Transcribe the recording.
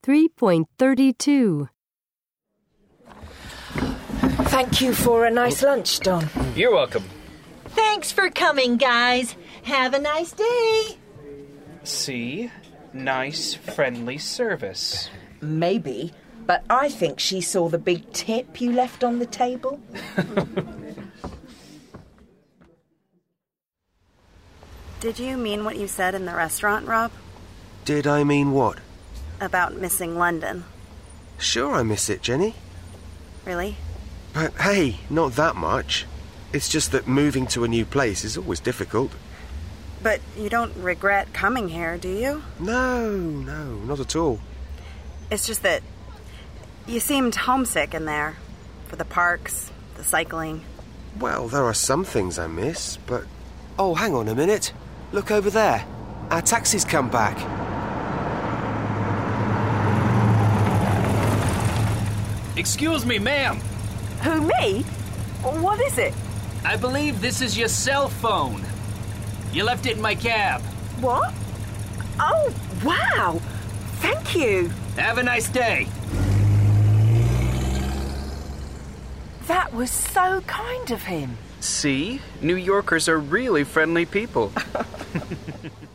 3.32. Thank you for a nice lunch, Don. You're welcome. Thanks for coming, guys. Have a nice day. See? Nice, friendly service. Maybe, but I think she saw the big tip you left on the table. Did you mean what you said in the restaurant, Rob? Did I mean what? About missing London. Sure I miss it, Jenny. Really? But hey, not that much. It's just that moving to a new place is always difficult. But you don't regret coming here, do you? No, not at all. It's just that you seemed homesick in there. For the parks, the cycling. Well, there are some things I miss, but... Oh, hang on a minute. Look over there. Our taxi's come back. Excuse me, ma'am. Who, me? What is it? I believe this is your cell phone. You left it in my cab. What? Oh, wow. Thank you. Have a nice day. That was so kind of him. See? New Yorkers are really friendly people.